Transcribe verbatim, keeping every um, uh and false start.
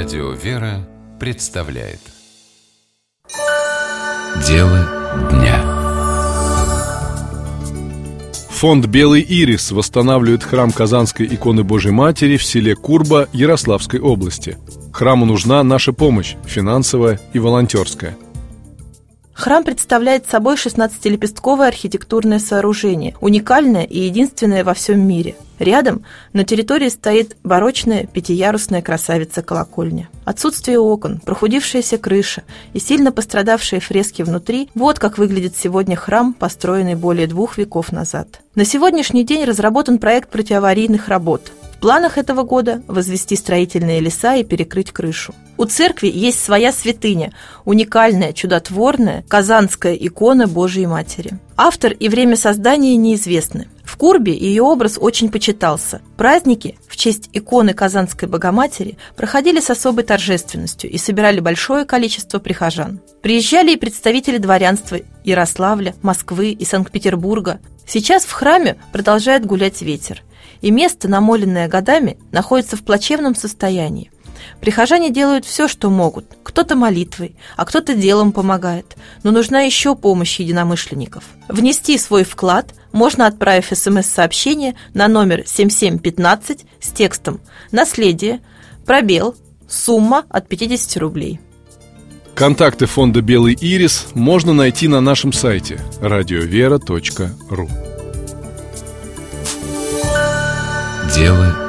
Радио «Вера» представляет Дело дня. Фонд «Белый ирис» восстанавливает храм Казанской иконы Божьей Матери в селе Курба Ярославской области. Храму нужна наша помощь, финансовая и волонтерская. Храм представляет собой шестнадцатилепестковое архитектурное сооружение, уникальное и единственное во всем мире. Рядом на территории стоит барочная пятиярусная красавица-колокольня. Отсутствие окон, прохудившаяся крыша и сильно пострадавшие фрески внутри – вот как выглядит сегодня храм, построенный более двух веков назад. На сегодняшний день разработан проект противоаварийных работ. В планах этого года возвести строительные леса и перекрыть крышу. У церкви есть своя святыня, уникальная, чудотворная казанская икона Божией Матери. Автор и время создания неизвестны. В Курбе ее образ очень почитался. Праздники в честь иконы Казанской Богоматери проходили с особой торжественностью и собирали большое количество прихожан. Приезжали и представители дворянства Ярославля, Москвы и Санкт-Петербурга. Сейчас в храме продолжает гулять ветер, и место, намоленное годами, находится в плачевном состоянии. Прихожане делают все, что могут. Кто-то молитвой, а кто-то делом помогает. Но нужна еще помощь единомышленников. Внести свой вклад можно, отправив смс-сообщение на номер семь семь пятнадцать с текстом «Наследие», пробел, сумма от пятьдесят рублей. Контакты фонда «Белый ирис» можно найти на нашем сайте радиовера точка ру. Дело